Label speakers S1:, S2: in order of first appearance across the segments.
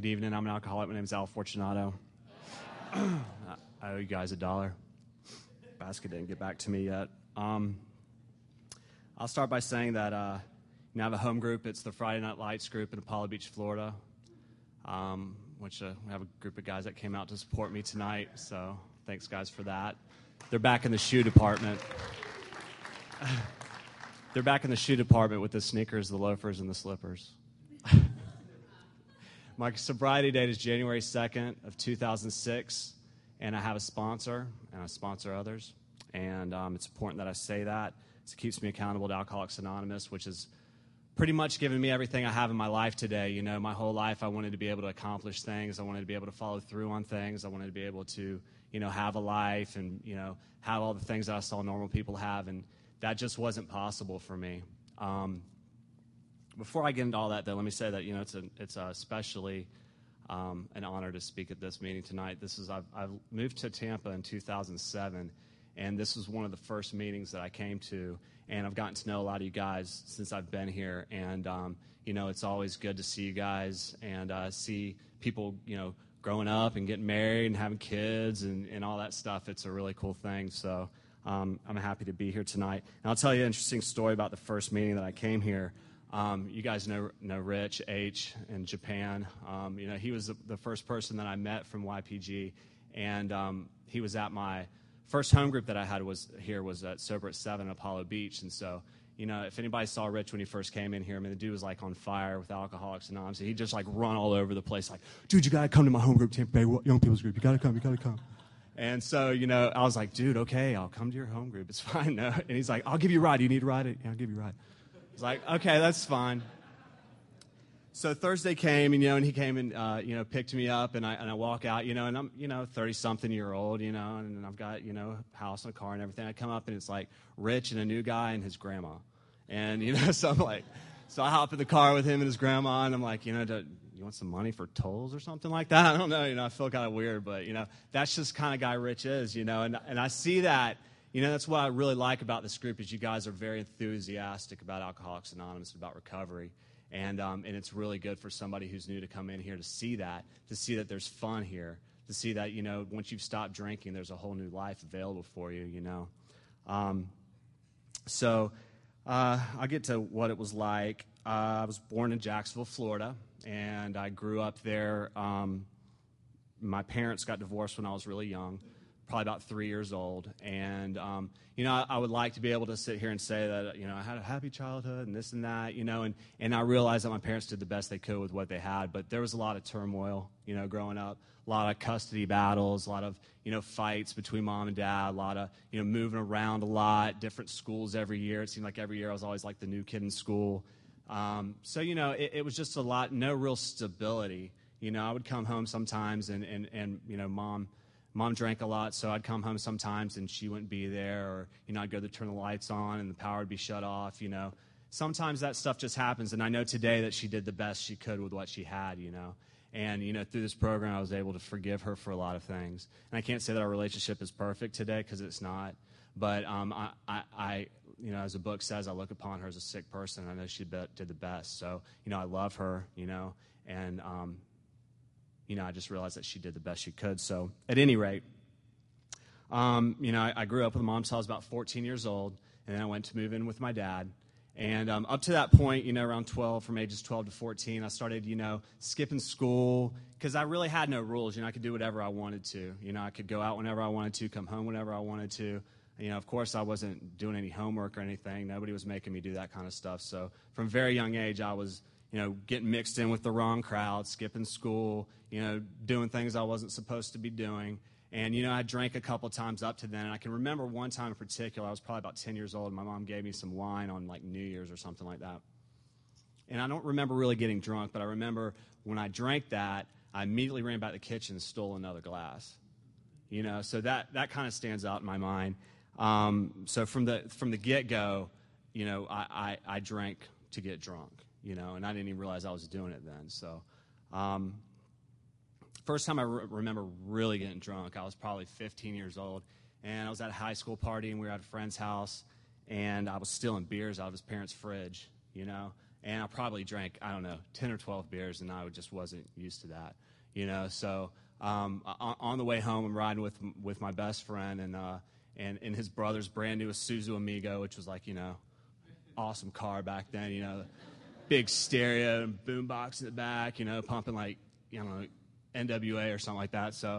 S1: Good evening. I'm an alcoholic. My name is Al Fortunato. I owe you guys $1. Basket didn't get back to me yet. I'll start by saying that I have a home group. It's the Friday Night Lights group in Apollo Beach, Florida, which we have a group of guys that came out to support me tonight. So thanks, guys, for that. They're back in the shoe department. They're back in the shoe department with the sneakers, the loafers, and the slippers. My sobriety date is January 2nd of 2006, and I have a sponsor, and I sponsor others. And it's important that I say that. It keeps me accountable to Alcoholics Anonymous, which has pretty much given me everything I have in my life today. You know, my whole life I wanted to be able to accomplish things. I wanted to be able to follow through on things. I wanted to be able to, have a life and, have all the things that I saw normal people have, and that just wasn't possible for me. Before I get into all that, though, let me say that it's especially an honor to speak at this meeting tonight. I've moved to Tampa in 2007, and this was one of the first meetings that I came to, and I've gotten to know a lot of you guys since I've been here. And it's always good to see you guys and see people growing up and getting married and having kids and all that stuff. It's a really cool thing. So I'm happy to be here tonight. And I'll tell you an interesting story about the first meeting that I came here. You guys know Rich H. in Japan. He was the first person that I met from YPG, and he was at my first home group that I had was at Sober at 7 Apollo Beach. And so, if anybody saw Rich when he first came in here, the dude was like on fire with Alcoholics Anonymous. He'd just like run all over the place, like, dude, you gotta come to my home group, Tampa Bay Young People's Group. You gotta come. And so, I was like, dude, okay, I'll come to your home group. It's fine. No. And he's like, I'll give you a ride. Do you need a ride? Yeah, I'll give you a ride. He's like, okay, that's fine. So Thursday came, and he came and, picked me up, and I walk out, and I'm, 30-something-year-old, and I've got, a house and a car and everything. I come up, and it's like Rich and a new guy and his grandma. And, so I'm like, so I hop in the car with him and his grandma, and I'm like, do you want some money for tolls or something like that? I don't know, I feel kind of weird, but, that's just the kind of guy Rich is, and I see that. That's what I really like about this group is you guys are very enthusiastic about Alcoholics Anonymous, about recovery. And it's really good for somebody who's new to come in here to see that there's fun here, to see that, once you've stopped drinking, there's a whole new life available for you, So I'll get to what it was like. I was born in Jacksonville, Florida, and I grew up there. My parents got divorced when I was really young, probably about 3 years old. And, I would like to be able to sit here and say that, I had a happy childhood and this and that, and I realized that my parents did the best they could with what they had. But there was a lot of turmoil, growing up, a lot of custody battles, a lot of, fights between mom and dad, a lot of, moving around a lot, different schools every year. It seemed like every year I was always like the new kid in school. So, it was just a lot, no real stability. I would come home sometimes and Mom drank a lot, so I'd come home sometimes and she wouldn't be there, or, I'd go to turn the lights on and the power would be shut off, Sometimes that stuff just happens, and I know today that she did the best she could with what she had, And, through this program, I was able to forgive her for a lot of things. And I can't say that our relationship is perfect today, because it's not. But I as the book says, I look upon her as a sick person. I know she did the best. So, I love her, and I just realized that she did the best she could. So at any rate, I grew up with a mom until I was about 14 years old, and then I went to move in with my dad. And up to that point, around 12, from ages 12 to 14, I started, skipping school because I really had no rules. I could do whatever I wanted to. I could go out whenever I wanted to, come home whenever I wanted to. Of course, I wasn't doing any homework or anything. Nobody was making me do that kind of stuff. So from a very young age, I was getting mixed in with the wrong crowd, skipping school, doing things I wasn't supposed to be doing. And, I drank a couple times up to then. And I can remember one time in particular, I was probably about 10 years old, and my mom gave me some wine on, like, New Year's or something like that. And I don't remember really getting drunk, but I remember when I drank that, I immediately ran back to the kitchen and stole another glass. So that kind of stands out in my mind. So from the get-go, I drank to get drunk. And I didn't even realize I was doing it then. So first time I remember really getting drunk, I was probably 15 years old, and I was at a high school party, and we were at a friend's house, and I was stealing beers out of his parents' fridge, and I probably drank, I don't know, 10 or 12 beers, and I just wasn't used to that, So on the way home, I'm riding with my best friend and his brother's brand new Isuzu Amigo, which was like, awesome car back then, big stereo and boombox in the back, pumping like, NWA or something like that. So,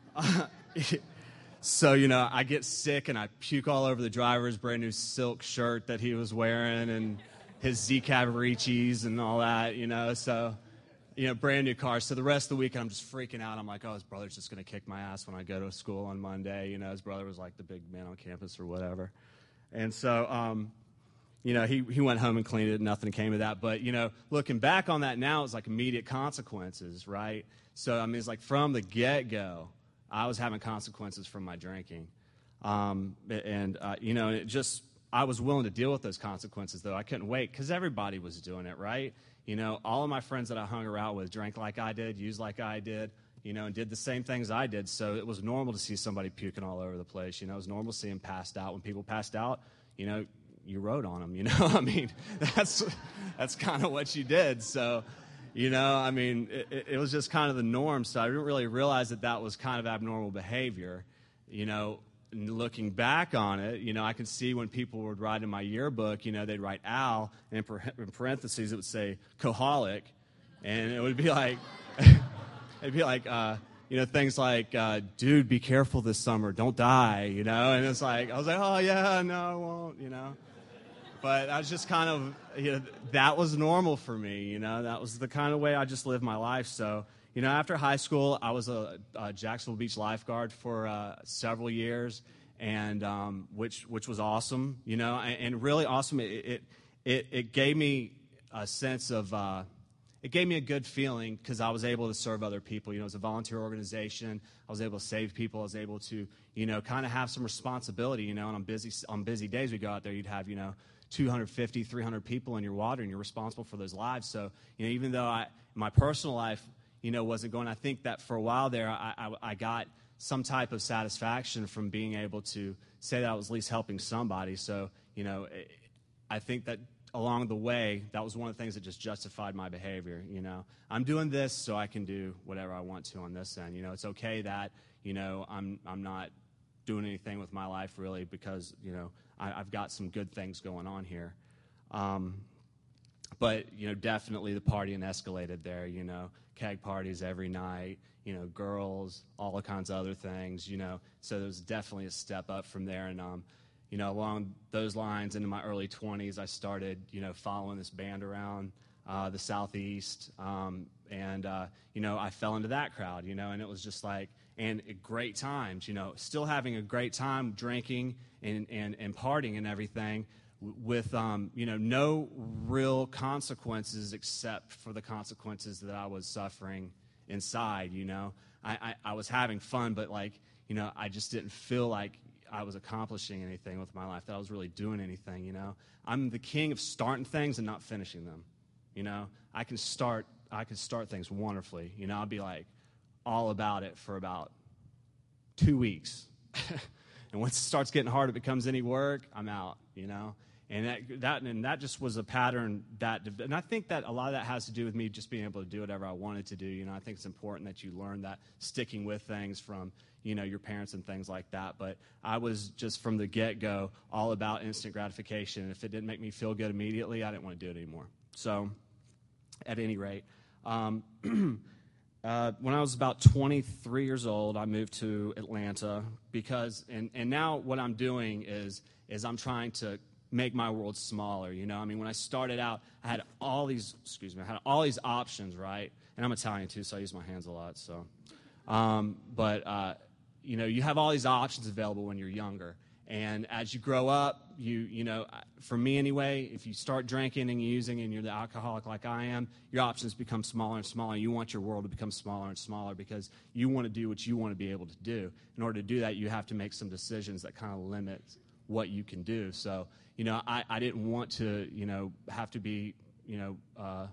S1: I get sick and I puke all over the driver's brand new silk shirt that he was wearing and his Z Cavariccis and all that, So, brand new car. So the rest of the week I'm just freaking out. I'm like, oh, his brother's just going to kick my ass when I go to school on Monday. His brother was like the big man on campus or whatever. And so, he went home and cleaned it. Nothing came of that. But, looking back on that now, it's like immediate consequences, right? So, it's like from the get-go, I was having consequences from my drinking. It just, I was willing to deal with those consequences, though. I couldn't wait because everybody was doing it, right? All of my friends that I hung around with drank like I did, used like I did, and did the same things I did. So it was normal to see somebody puking all over the place. It was normal to see them passed out. When people passed out, you rode on them, that's kind of what you did. So, it was just kind of the norm. So I didn't really realize that was kind of abnormal behavior, And looking back on it, I could see when people would write in my yearbook, they'd write Al, and in parentheses it would say coholic, and it would be like, things like, dude, be careful this summer, don't die, and it's like, I was like, oh yeah, no, I won't, But I was just kind of, that was normal for me, that was the kind of way I just lived my life. So, after high school, I was a Jacksonville Beach lifeguard for several years, and which was awesome, and really awesome. It gave me a sense of, it gave me a good feeling because I was able to serve other people. It was a volunteer organization. I was able to save people. I was able to, kind of have some responsibility, and on busy days we go out there, you'd have, 250, 300 people in your water, and you're responsible for those lives. So, even though my personal life, wasn't going, I think that for a while there, I got some type of satisfaction from being able to say that I was at least helping somebody. So, I think that along the way, that was one of the things that just justified my behavior. I'm doing this so I can do whatever I want to on this end. It's okay that, I'm not doing anything with my life really because, I've got some good things going on here. But, definitely the partying escalated there, keg parties every night, girls, all kinds of other things, So there was definitely a step up from there. And, along those lines, into my early 20s, I started, following this band around the Southeast. I fell into that crowd, and it was just like, and great times, still having a great time drinking and partying and everything with, no real consequences except for the consequences that I was suffering inside, I was having fun, but I just didn't feel like I was accomplishing anything with my life, that I was really doing anything, I'm the king of starting things and not finishing them, I can start things wonderfully, I'll be like all about it for about 2 weeks. And once it starts getting hard, it becomes any work, I'm out, And that just was a pattern and I think that a lot of that has to do with me just being able to do whatever I wanted to do. I think it's important that you learn that sticking with things from, your parents and things like that. But I was just from the get-go all about instant gratification. And if it didn't make me feel good immediately, I didn't want to do it anymore. So at any rate, when I was about 23 years old, I moved to Atlanta because, and now what I'm doing is I'm trying to make my world smaller, when I started out, I had all these options, right? And I'm Italian too, so I use my hands a lot, so. You have all these options available when you're younger. And as you grow up, for me anyway, if you start drinking and using and you're the alcoholic like I am, your options become smaller and smaller. You want your world to become smaller and smaller because you want to do what you want to be able to do. In order to do that, you have to make some decisions that kind of limit what you can do. So, I didn't want to, have to be, I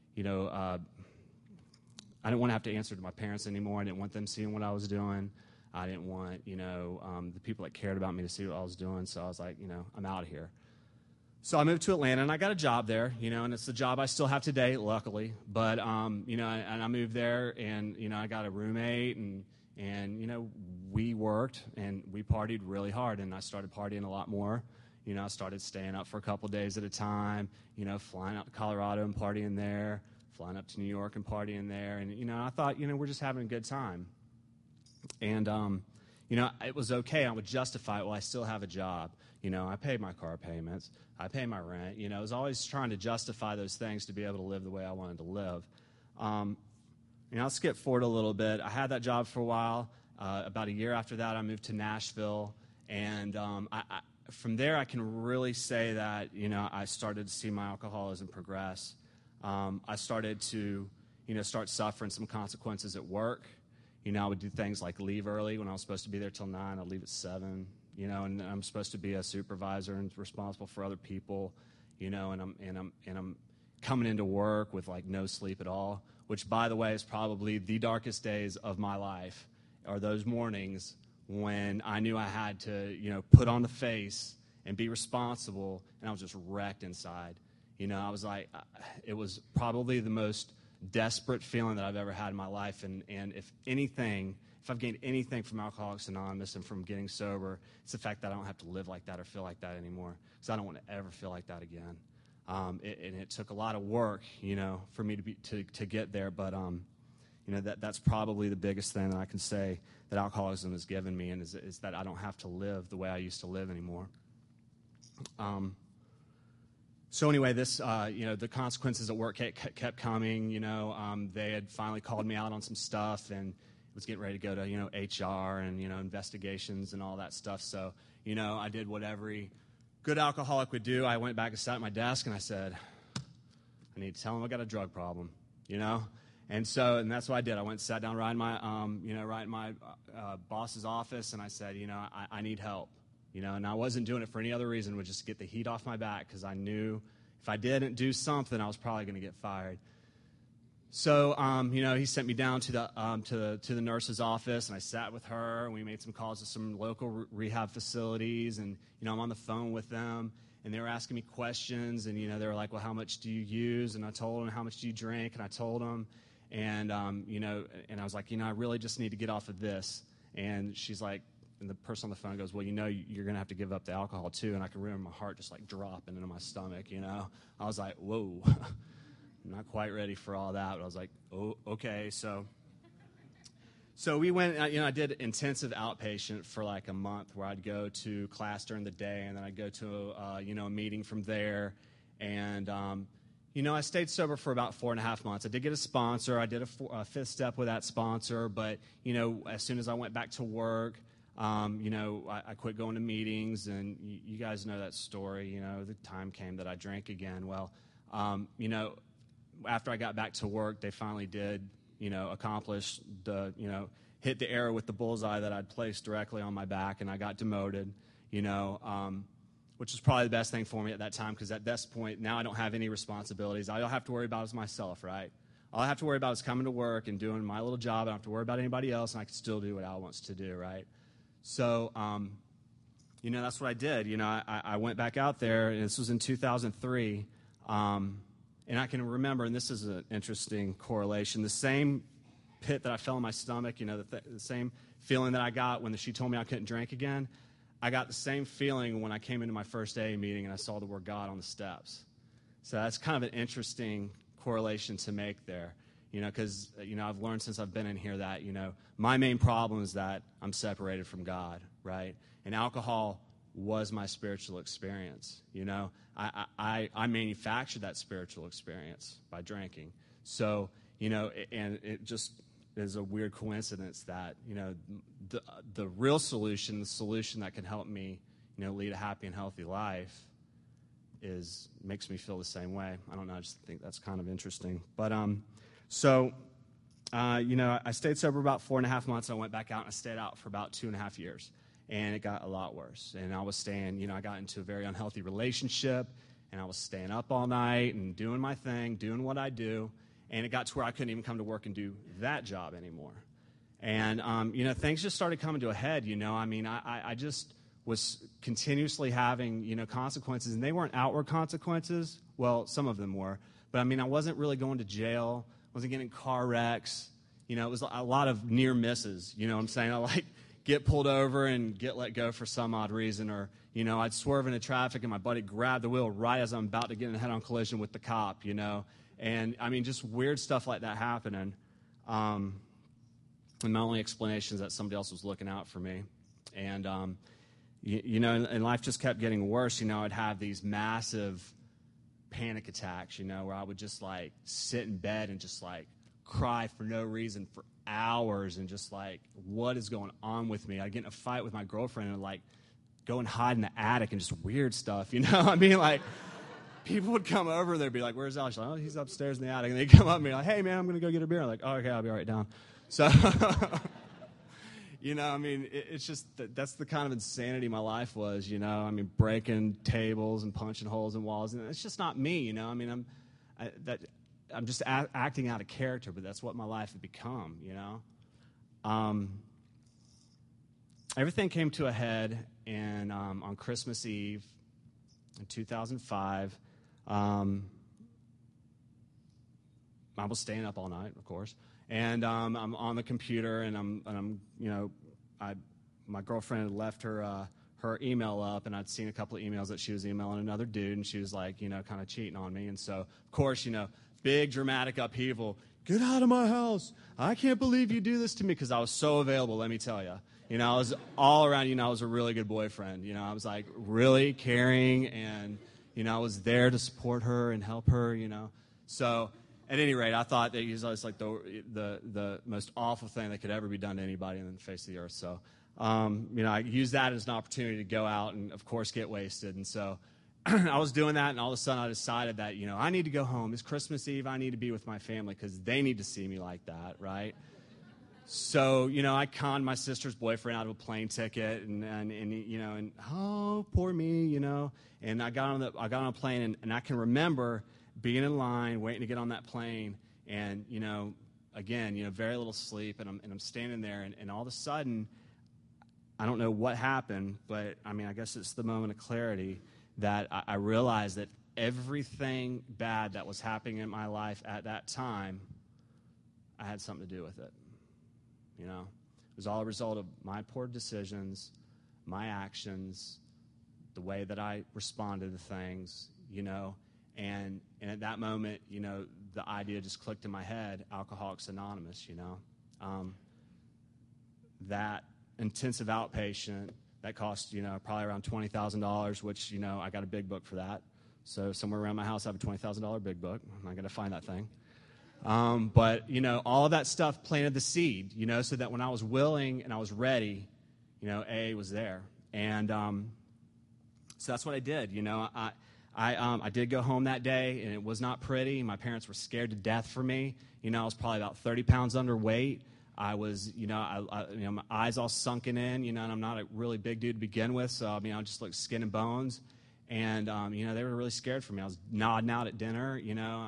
S1: didn't want to have to answer to my parents anymore. I didn't want them seeing what I was doing. I didn't want, the people that cared about me to see what I was doing. So I was like, I'm out of here. So I moved to Atlanta, and I got a job there, and it's the job I still have today, luckily. But, and I moved there, and, I got a roommate, and we worked, and we partied really hard, and I started partying a lot more. I started staying up for a couple days at a time, flying out to Colorado and partying there, flying up to New York and partying there. And, I thought, we're just having a good time. And, it was okay. I would justify it. Well, I still have a job. I paid my car payments. I pay my rent. I was always trying to justify those things to be able to live the way I wanted to live. I'll skip forward a little bit. I had that job for a while. About a year after that, I moved to Nashville. And from there, I can really say that, I started to see my alcoholism progress. I started to, start suffering some consequences at work. I would do things like leave early when I was supposed to be there till 9. I'd leave at 7, and I'm supposed to be a supervisor and responsible for other people, and I'm coming into work with like no sleep at all, which, by the way, is probably the darkest days of my life, are those mornings when I knew I had to, put on the face and be responsible, and I was just wrecked inside. I was like, it was probably the most desperate feeling that I've ever had in my life, and if I've gained anything from Alcoholics Anonymous and from getting sober, it's the fact that I don't have to live like that or feel like that anymore, because I don't want to ever feel like that again. And it took a lot of work, for me to get there, but that's probably the biggest thing that I can say that alcoholism has given me, and is that I don't have to live the way I used to live anymore. So anyway, this, the consequences at work kept coming. They had finally called me out on some stuff, and was getting ready to go to, HR and, investigations and all that stuff. So, I did what every good alcoholic would do. I went back and sat at my desk, and I said, I need to tell them I got a drug problem, And that's what I did. I went and sat down right in my boss's office, and I said, I need help. And I wasn't doing it for any other reason, but just to get the heat off my back, because I knew if I didn't do something, I was probably going to get fired. So, he sent me down to the nurse's office, and I sat with her, and we made some calls to some local rehab facilities, and, I'm on the phone with them, and they were asking me questions, and, they were like, well, how much do you use? And I told them, how much do you drink? And I told them, and, and I was like, I really just need to get off of this. And she's like, and the person on the phone goes, well, you're going to have to give up the alcohol too. And I can remember my heart just like dropping into my stomach, I was like, whoa, I'm not quite ready for all that. But I was like, oh, okay. So we went, I did intensive outpatient for like a month, where I'd go to class during the day, and then I'd go to, a meeting from there. And, I stayed sober for about 4.5 months. I did get a sponsor. I did a fifth step with that sponsor. But, as soon as I went back to work, I quit going to meetings, and you guys know that story. The time came that I drank again. Well, after I got back to work, they finally did, accomplish the, hit the arrow with the bullseye that I'd placed directly on my back, and I got demoted, which was probably the best thing for me at that time, because at this point, now I don't have any responsibilities. All I have to worry about is myself, right? All I have to worry about is coming to work and doing my little job. I don't have to worry about anybody else, and I can still do what Al wants to do, right? So, that's what I did. I went back out there, and this was in 2003, and I can remember, and this is an interesting correlation, the same pit that I felt in my stomach, the same feeling that I got when she told me I couldn't drink again, I got the same feeling when I came into my first AA meeting and I saw the word God on the steps. So that's kind of an interesting correlation to make there. Because, I've learned since I've been in here that, my main problem is that I'm separated from God, right? And alcohol was my spiritual experience, I manufactured that spiritual experience by drinking. So, and it just is a weird coincidence that, the real solution, the solution that can help me, lead a happy and healthy life makes me feel the same way. I don't know, I just think that's kind of interesting. But, So, I stayed sober about 4.5 months. I went back out, and I stayed out for about 2.5 years. And it got a lot worse. And I was staying, I got into a very unhealthy relationship, and I was staying up all night and doing my thing, doing what I do. And it got to where I couldn't even come to work and do that job anymore. And, things just started coming to a head, I just was continuously having, consequences, and they weren't outward consequences. Well, some of them were. But, I wasn't really going to jail. Wasn't getting car wrecks. It was a lot of near misses. You know what I'm saying? I, get pulled over and get let go for some odd reason. Or, I'd swerve into traffic, and my buddy grabbed the wheel right as I'm about to get in a head-on collision with the cop, And, just weird stuff like that happening. And my only explanation is that somebody else was looking out for me. And, and life just kept getting worse. I'd have these massive panic attacks, where I would just, sit in bed and just, cry for no reason for hours and just, what is going on with me? I'd get in a fight with my girlfriend and, go and hide in the attic and just weird stuff, people would come over and they'd be like, "Where's Alex?" Like, "Oh, he's upstairs in the attic." And they'd come up and be like, "Hey, man, I'm going to go get a beer." I'm like, "Oh, okay, I'll be right down." So, it's just that's the kind of insanity my life was, breaking tables and punching holes in walls. And it's just not me, I'm just acting out of character, but that's what my life had become, Everything came to a head on Christmas Eve in 2005. I was staying up all night, of course, and I'm on the computer, and my girlfriend had left her email up, and I'd seen a couple of emails that she was emailing another dude, and she was kind of cheating on me, and so of course, big dramatic upheaval. "Get out of my house! I can't believe you do this to me," because I was so available. Let me tell you. I was all around, I was a really good boyfriend. I was really caring, and, I was there to support her and help her, So at any rate, I thought that he was the most awful thing that could ever be done to anybody on the face of the earth. So, I used that as an opportunity to go out and, of course, get wasted. And so I was doing that, and all of a sudden I decided that, I need to go home. It's Christmas Eve. I need to be with my family because they need to see me like that, right? So, I conned my sister's boyfriend out of a plane ticket, and oh, poor me, And I got on a plane, and I can remember being in line, waiting to get on that plane, and again, very little sleep, and I'm standing there, and all of a sudden, I don't know what happened, but I guess it's the moment of clarity that I realized that everything bad that was happening in my life at that time, I had something to do with it. It was all a result of my poor decisions, my actions, the way that I responded to things, and at that moment, the idea just clicked in my head, Alcoholics Anonymous, that intensive outpatient, that cost, probably around $20,000, which, I got a big book for that. So somewhere around my house, I have a $20,000 big book. I'm not going to find that thing. But, all of that stuff planted the seed, so that when I was willing and I was ready, A was there. And so that's what I did. I did go home that day, and it was not pretty. My parents were scared to death for me. I was probably about 30 pounds underweight. I was, my eyes all sunken in, and I'm not a really big dude to begin with, so, I just looked skin and bones. And, they were really scared for me. I was nodding out at dinner,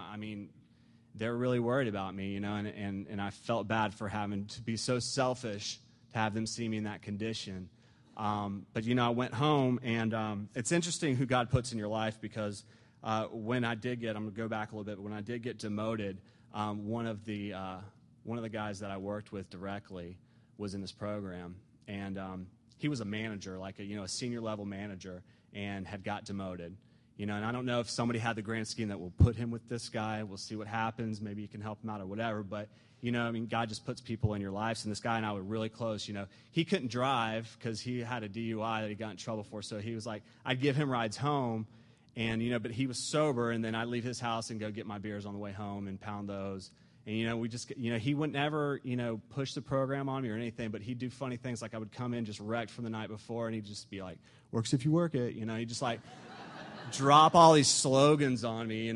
S1: they were really worried about me, and I felt bad for having to be so selfish to have them see me in that condition. But, I went home, and it's interesting who God puts in your life because when I did get, I'm going to go back a little bit, but when I did get demoted, one of the guys that I worked with directly was in this program, and he was a manager, a senior level manager, and had got demoted. And I don't know if somebody had the grand scheme that we'll put him with this guy. We'll see what happens. Maybe you can help him out or whatever. But, God just puts people in your lives. And this guy and I were really close. He couldn't drive because he had a DUI that he got in trouble for. So he was like, I'd give him rides home. And, but he was sober. And then I'd leave his house and go get my beers on the way home and pound those. And, we just, he would never, push the program on me or anything. But he'd do funny things like I would come in just wrecked from the night before. And he'd just be like, works if you work it. He'd just drop all these slogans on me,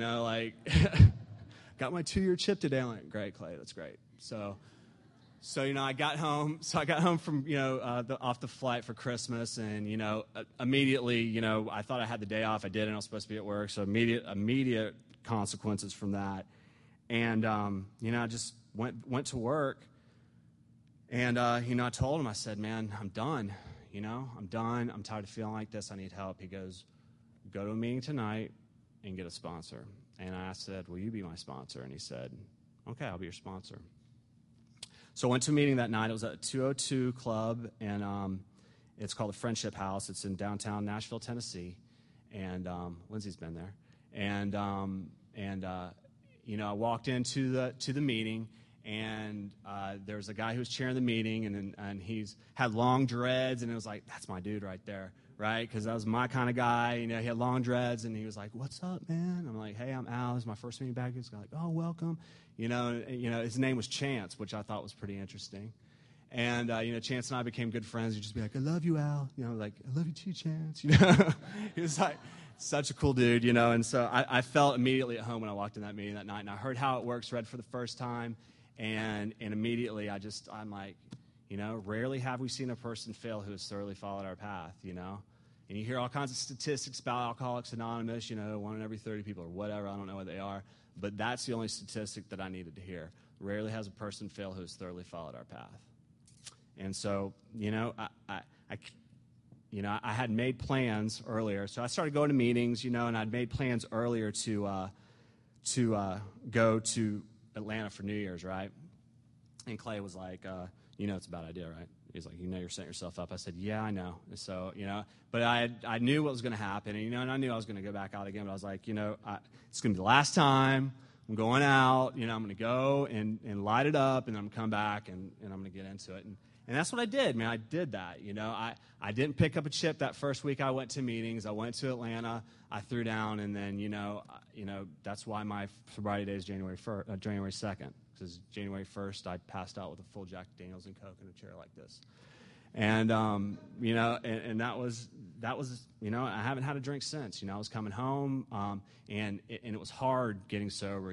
S1: got my 2-year chip today. I'm like, great, Clay, that's great. So I got home from, off the flight for Christmas, and, immediately, I thought I had the day off. I didn't. I was supposed to be at work, so immediate consequences from that. And, I just went to work, and, I told him, I said, man, I'm done. I'm done. I'm tired of feeling like this. I need help. He goes, go to a meeting tonight and get a sponsor. And I said, will you be my sponsor? And he said, okay, I'll be your sponsor. So I went to a meeting that night. It was at 202 Club, and it's called the Friendship House. It's in downtown Nashville, Tennessee. And Lindsay's been there. And I walked into the meeting, and there was a guy who was chairing the meeting, and he's had long dreads, and it was like, that's my dude right there, right? Because that was my kind of guy. He had long dreads, and he was like, what's up, man? I'm like, hey, I'm Al. This is my first meeting back. He's like, oh, welcome. His name was Chance, which I thought was pretty interesting. And, Chance and I became good friends. He'd just be like, I love you, Al. Like, I love you too, Chance. He was like such a cool dude, And so I felt immediately at home when I walked in that meeting that night. And I heard how it works, read for the first time. And immediately I'm like, rarely have we seen a person fail who has thoroughly followed our path, And you hear all kinds of statistics about Alcoholics Anonymous, 1 in every 30 people or whatever. I don't know what they are. But that's the only statistic that I needed to hear. Rarely has a person fail who has thoroughly followed our path. And so, I had made plans earlier. So I started going to meetings, and I'd made plans earlier to go to Atlanta for New Year's, right? And Clay was like, it's a bad idea, right? He's like, you're setting yourself up. I said, yeah, I know. And so, but I knew what was going to happen. And, and I knew I was going to go back out again. But I was like, it's going to be the last time. I'm going out. I'm going to go and light it up. And then I'm going to come back and I'm going to get into it. And that's what I did, man. I did that. I didn't pick up a chip that first week I went to meetings. I went to Atlanta. I threw down. And then, that's why my sobriety day is January 2nd. Because January 1st, I passed out with a full Jack Daniels and Coke in a chair like this. And, and that was, I haven't had a drink since. I was coming home, and it was hard getting sober.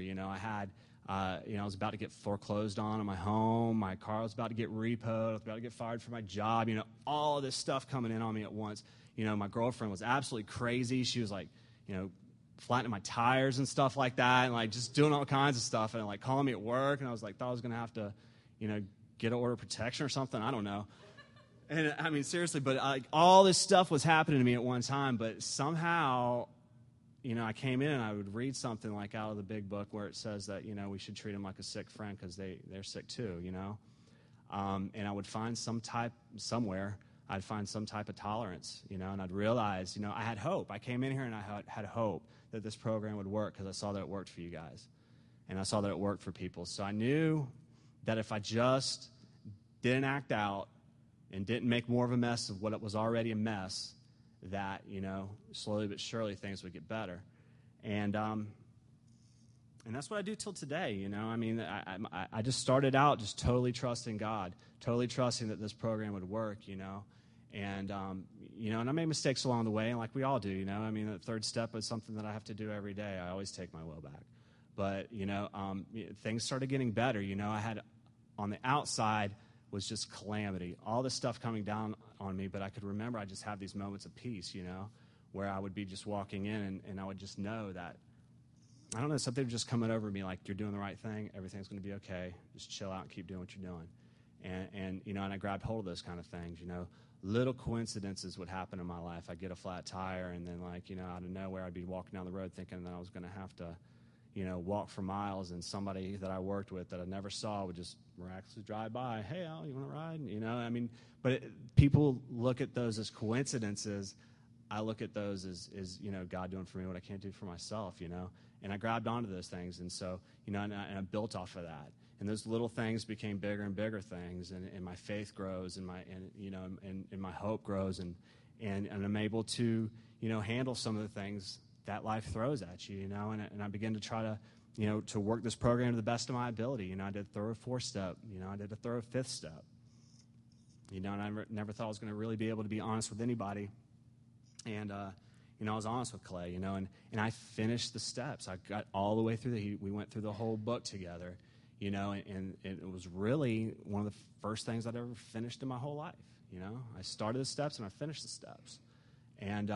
S1: I was about to get foreclosed on my home. My car was about to get repoed. I was about to get fired from my job. All of this stuff coming in on me at once. My girlfriend was absolutely crazy. She was like, flattening my tires and stuff like that, and like just doing all kinds of stuff, and like calling me at work, and I was like, thought I was going to have to, get an order of protection or something. I don't know. And I mean, seriously, but like all this stuff was happening to me at one time, but somehow, I came in and I would read something like out of the big book where it says that, we should treat them like a sick friend because they're sick too, and I would find somewhere I'd find some type of tolerance, and I'd realize, I had hope. I came in here and I had hope that this program would work because I saw that it worked for you guys, and I saw that it worked for people. So I knew that if I just didn't act out and didn't make more of a mess of what it was already a mess, that, slowly but surely things would get better. And that's what I do till today, I mean, I just started out just totally trusting God, totally trusting that this program would work, And, and I made mistakes along the way, and like we all do, I mean, the third step is something that I have to do every day. I always take my will back. But, things started getting better. I had, on the outside, was just calamity. All this stuff coming down on me, but I could remember I just have these moments of peace, where I would be just walking in, and I would just know that, I don't know, something would just coming over me like, you're doing the right thing, everything's going to be okay, just chill out and keep doing what you're doing. And I grabbed hold of those kind of things, Little coincidences would happen in my life. I'd get a flat tire, and then, out of nowhere, I'd be walking down the road thinking that I was going to have to, walk for miles, and somebody that I worked with that I never saw would just miraculously drive by. Hey, Al, you want to ride? But people look at those as coincidences. I look at those as God doing for me what I can't do for myself, And I grabbed onto those things, and so, and I built off of that. And those little things became bigger and bigger things, and my faith grows, and my hope grows, and I'm able to, handle some of the things that life throws at you, and I begin to try to, to work this program to the best of my ability. I did a thorough 4-step, I did a thorough 5th step, and I never thought I was going to really be able to be honest with anybody, and I was honest with Clay, and I finished the steps. I got all the way through we went through the whole book together. And it was really one of the first things I'd ever finished in my whole life. I started the steps and I finished the steps. And,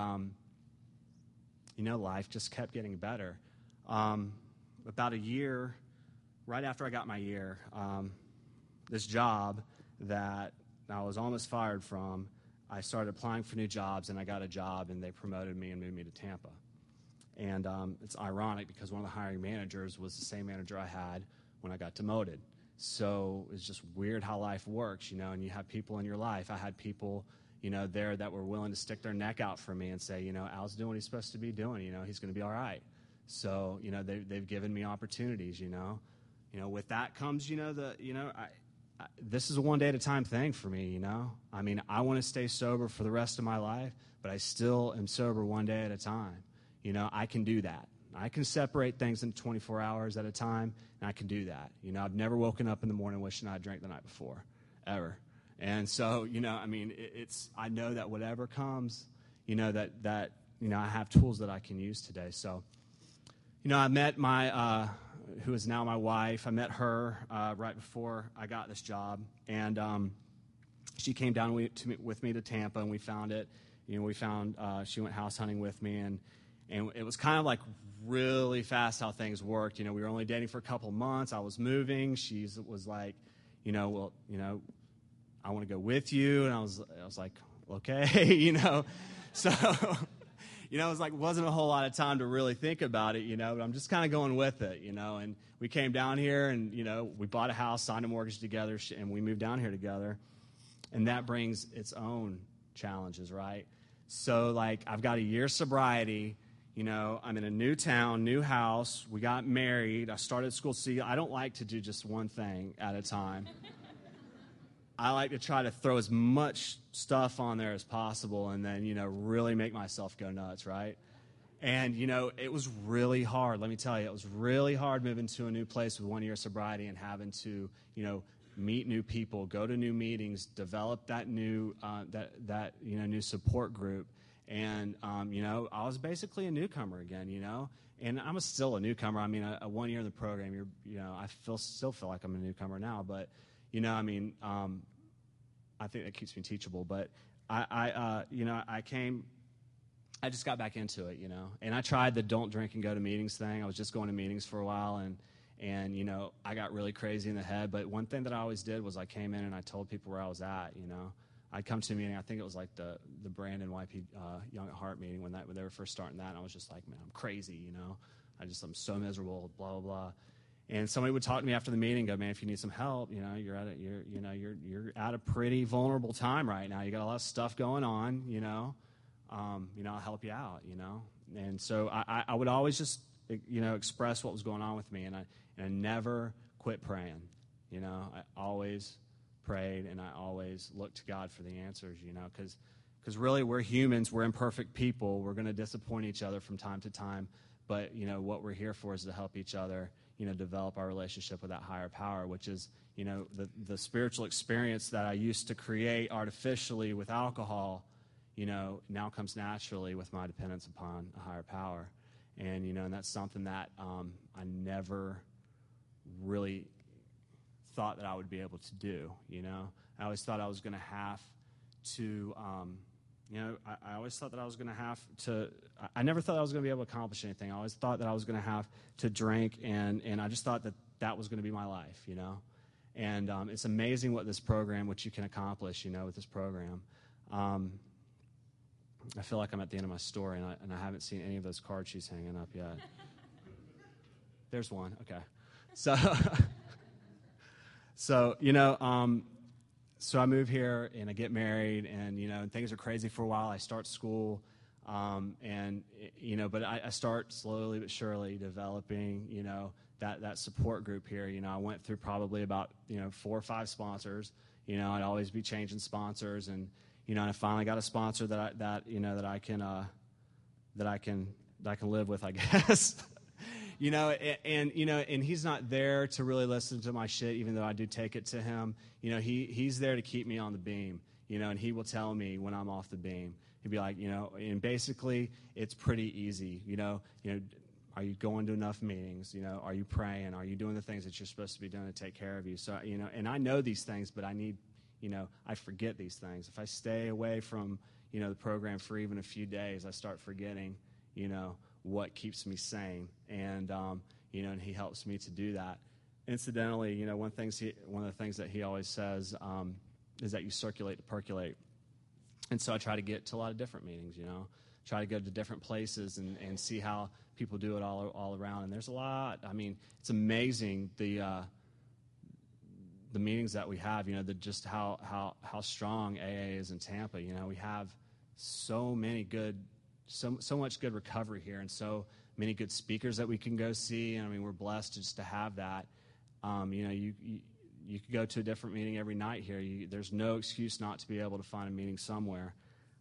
S1: life just kept getting better. About a year, right after I got my year, this job that I was almost fired from, I started applying for new jobs, and I got a job, and they promoted me and moved me to Tampa. And it's ironic because one of the hiring managers was the same manager I had when I got demoted. So it's just weird how life works, and you have people in your life. I had people, there that were willing to stick their neck out for me and say, Al's doing what he's supposed to be doing. He's going to be all right. So, they've given me opportunities, With that comes, this is a one-day-at-a-time thing for me, I mean, I want to stay sober for the rest of my life, but I still am sober one day at a time. I can do that. I can separate things into 24 hours at a time, and I can do that. I've never woken up in the morning wishing I drank the night before, ever. And so, I know that whatever comes, that I have tools that I can use today. So, I met my, who is now my wife. I met her right before I got this job, and she came down with me to Tampa, and we found it. She went house hunting with me, and it was kind of like really fast how things worked. We were only dating for a couple months. I was moving. She was like, I want to go with you. And I was like, okay, So, it was like, wasn't a whole lot of time to really think about it, but I'm just kind of going with it, And we came down here and, we bought a house, signed a mortgage together, and we moved down here together. And that brings its own challenges, right? So, like, I've got a year sobriety. I'm in a new town, new house. We got married. I started school. See, I don't like to do just one thing at a time. I like to try to throw as much stuff on there as possible and then, really make myself go nuts, right? And, it was really hard. Let me tell you, it was really hard moving to a new place with 1 year sobriety and having to, meet new people, go to new meetings, develop that new, new support group. And, I was basically a newcomer again, and I'm still a newcomer. I mean, 1 year in the program, I still feel like I'm a newcomer now, but, I think that keeps me teachable. But I just got back into it, and I tried the don't drink and go to meetings thing. I was just going to meetings for a while, and I got really crazy in the head. But one thing that I always did was I came in and I told people where I was at, I'd come to a meeting. I think it was like the Brandon YP Young at Heart meeting when they were first starting that. And I was just like, man, I'm crazy, I'm so miserable, blah blah blah. And somebody would talk to me after the meeting, and go, man, if you need some help, you're at a pretty vulnerable time right now. You got a lot of stuff going on, I'll help you out, And so I would always just express what was going on with me, and I never quit praying, I always prayed, and I always looked to God for the answers, because really we're humans, we're imperfect people, we're going to disappoint each other from time to time, but, what we're here for is to help each other, develop our relationship with that higher power, which is, the spiritual experience that I used to create artificially with alcohol, now comes naturally with my dependence upon a higher power. And, and that's something that I never really thought that I would be able to do, I always thought I was going to have to, I always thought that I was going to have to, I never thought I was going to be able to accomplish anything. I always thought that I was going to have to drink, and I just thought that was going to be my life, And it's amazing what you can accomplish, with this program. I feel like I'm at the end of my story, and I haven't seen any of those card sheets hanging up yet. There's one, okay. So, so I move here, and I get married, and things are crazy for a while. I start school, but I start slowly but surely developing, that support group here. I went through probably about 4 or 5 sponsors. I'd always be changing sponsors, and I finally got a sponsor that I can live with, I guess. And he's not there to really listen to my shit, even though I do take it to him. He's there to keep me on the beam, and he will tell me when I'm off the beam. He'd be like, and basically it's pretty easy, are you going to enough meetings? Are you praying? Are you doing the things that you're supposed to be doing to take care of you? So, and I know these things, but I need, I forget these things. If I stay away from, the program for even a few days, I start forgetting, what keeps me sane, and and he helps me to do that. Incidentally, one of the things that he always says is that you circulate to percolate, And so I try to get to a lot of different meetings, try to go to different places and see how people do it all around. And there's a lot. I mean, it's amazing the meetings that we have, just how strong AA is in Tampa. We have so much good recovery here, and so many good speakers that we can go see. And I mean, we're blessed just to have that. You could go to a different meeting every night here. There's no excuse not to be able to find a meeting somewhere.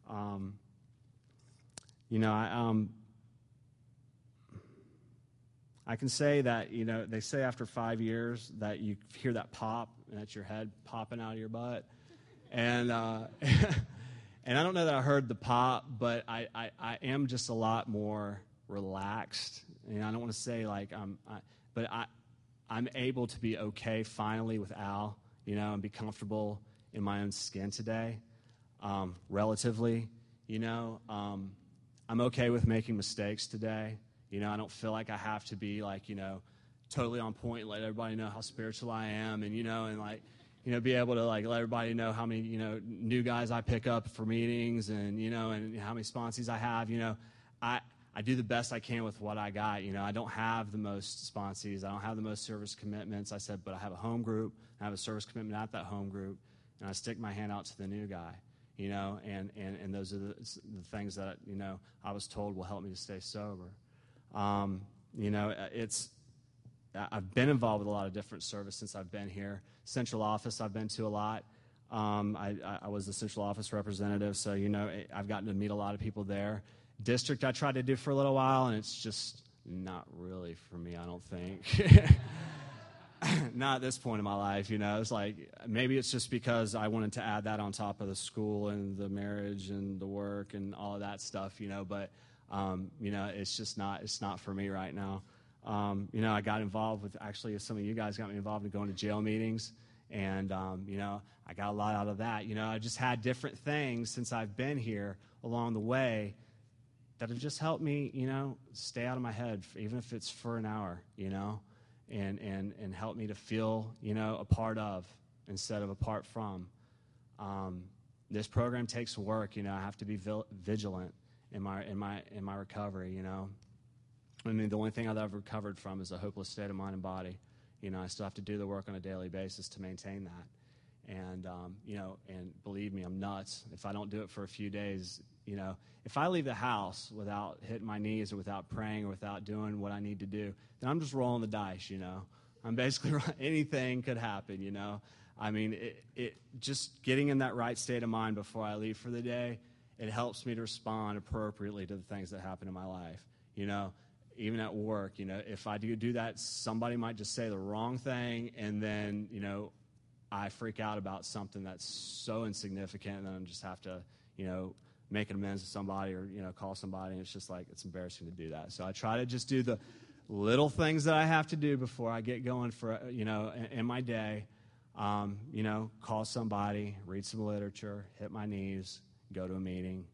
S1: I can say that, they say after 5 years that you hear that pop, and that's your head popping out of your butt. And and I don't know that I heard the pop, but I am just a lot more relaxed. And I don't want to say but I'm able to be okay finally with Al, and be comfortable in my own skin today, relatively. I'm okay with making mistakes today. I don't feel like I have to be totally on point and let everybody know how spiritual I am, and be able to let everybody know how many new guys I pick up for meetings, and and how many sponsees I have. I do the best I can with what I got. I don't have the most sponsees. I don't have the most service commitments. I said, but I have a home group. I have a service commitment at that home group, and I stick my hand out to the new guy. And those are the things that I was told will help me to stay sober. I've been involved with a lot of different service since I've been here. Central office I've been to a lot. I was the central office representative, so I've gotten to meet a lot of people there. District I tried to do for a little while, and it's just not really for me, I don't think. Not at this point in my life, It's maybe it's just because I wanted to add that on top of the school and the marriage and the work and all of that stuff, but it's not for me right now. I got involved with, actually, some of you guys got me involved in going to jail meetings, and, I got a lot out of that. I just had different things since I've been here along the way that have just helped me, stay out of my head, even if it's for an hour, and help me to feel, a part of instead of apart from. This program takes work, I have to be vigilant in my recovery, I mean, the only thing I've ever recovered from is a hopeless state of mind and body. I still have to do the work on a daily basis to maintain that. And, and believe me, I'm nuts. If I don't do it for a few days, if I leave the house without hitting my knees or without praying or without doing what I need to do, then I'm just rolling the dice, I'm basically, anything could happen, I mean, it just getting in that right state of mind before I leave for the day, it helps me to respond appropriately to the things that happen in my life, even at work, if I do that, somebody might just say the wrong thing, and then, I freak out about something that's so insignificant, and then I just have to, make an amends to somebody or, call somebody, and it's just it's embarrassing to do that. So I try to just do the little things that I have to do before I get going for, in my day, call somebody, read some literature, hit my knees, go to a meeting,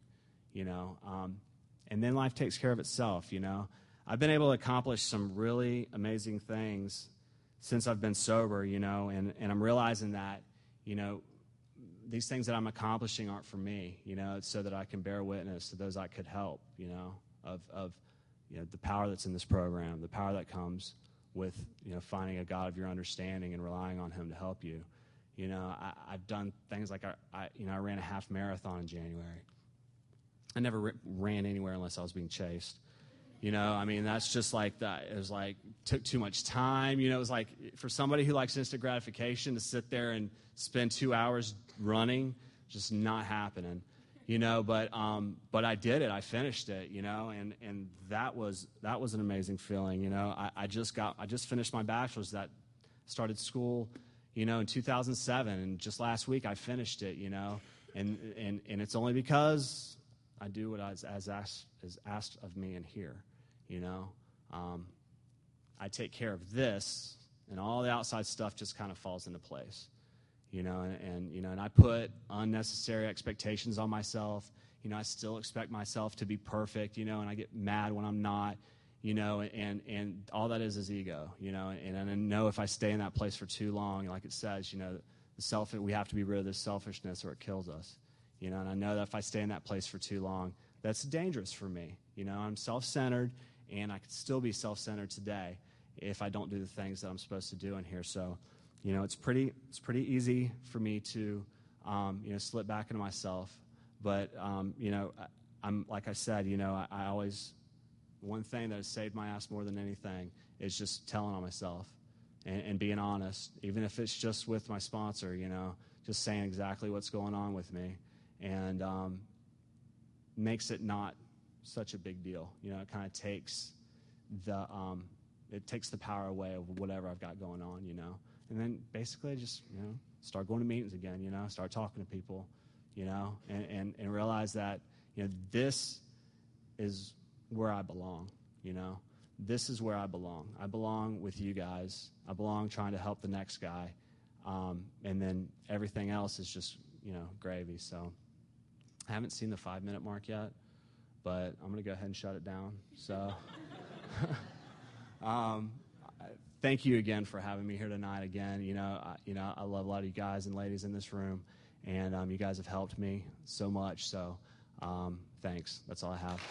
S1: and then life takes care of itself, I've been able to accomplish some really amazing things since I've been sober, and I'm realizing that, these things that I'm accomplishing aren't for me, it's so that I can bear witness to those I could help, of the power that's in this program, the power that comes with, finding a God of your understanding and relying on him to help you. I've done things like I ran a half marathon in January. I never ran anywhere unless I was being chased. I mean, that's just that. It was took too much time. It was for somebody who likes instant gratification to sit there and spend 2 hours running, just not happening. But I did it. I finished it, and that was an amazing feeling. I just finished my bachelor's that started school, in 2007, and just last week I finished it, and it's only because I do what is asked of me in here. I take care of this, and all the outside stuff just kind of falls into place, and I put unnecessary expectations on myself. I still expect myself to be perfect, and I get mad when I'm not, and all that is ego, and I know if I stay in that place for too long, like it says, we have to be rid of this selfishness or it kills us, you know, and I know that if I stay in that place for too long, that's dangerous for me. You know, I'm self-centered, and I could still be self-centered today if I don't do the things that I'm supposed to do in here. So, you know, it's pretty easy for me to, you know, slip back into myself. But, you know, I'm like I said, you know, I always, one thing that has saved my ass more than anything is just telling on myself and being honest, even if it's just with my sponsor, you know, just saying exactly what's going on with me, and makes it not such a big deal. You know, it kind of takes the power away of whatever I've got going on, you know. And then basically just, you know, start going to meetings again, you know, start talking to people, you know, and realize that, you know, this is where I belong, you know. This is where I belong. I belong with you guys. I belong trying to help the next guy. And then everything else is just, you know, gravy. So I haven't seen the 5-minute mark yet, but I'm going to go ahead and shut it down. So thank you again for having me here tonight again. You know, I love a lot of you guys and ladies in this room, and you guys have helped me so much. So thanks. That's all I have.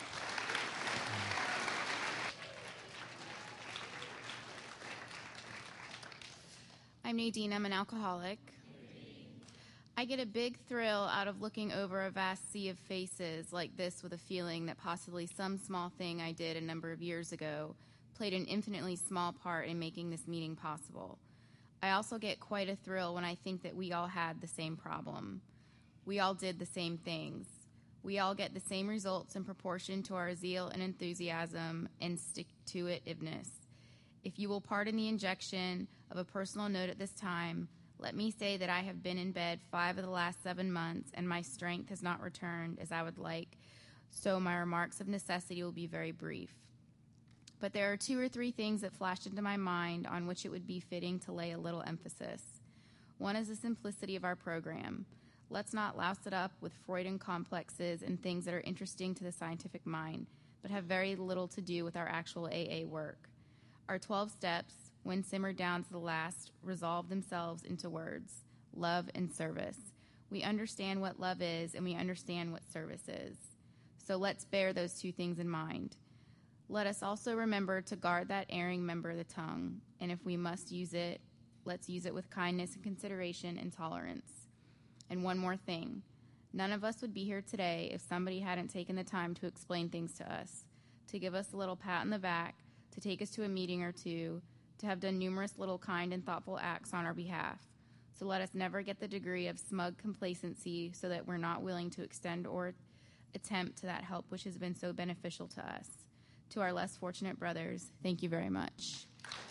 S2: I'm Nadine. I'm an alcoholic. I get a big thrill out of looking over a vast sea of faces like this with a feeling that possibly some small thing I did a number of years ago played an infinitely small part in making this meeting possible. I also get quite a thrill when I think that we all had the same problem. We all did the same things. We all get the same results in proportion to our zeal and enthusiasm and stick-to-itiveness. If you will pardon the injection of a personal note at this time, let me say that I have been in bed 5 of the last 7 months, and my strength has not returned as I would like, so my remarks of necessity will be very brief. But there are 2 or 3 things that flashed into my mind on which it would be fitting to lay a little emphasis. One is the simplicity of our program. Let's not louse it up with Freudian complexes and things that are interesting to the scientific mind, but have very little to do with our actual AA work. Our 12 steps, when simmered down to the last, resolve themselves into words: love and service. We understand what love is, and we understand what service is. So let's bear those 2 things in mind. Let us also remember to guard that erring member, the tongue, and if we must use it, let's use it with kindness and consideration and tolerance. And one more thing. None of us would be here today if somebody hadn't taken the time to explain things to us, to give us a little pat on the back, to take us to a meeting or 2, to have done numerous little kind and thoughtful acts on our behalf. So let us never get the degree of smug complacency so that we're not willing to extend or attempt to that help which has been so beneficial to us. To our less fortunate brothers, thank you very much.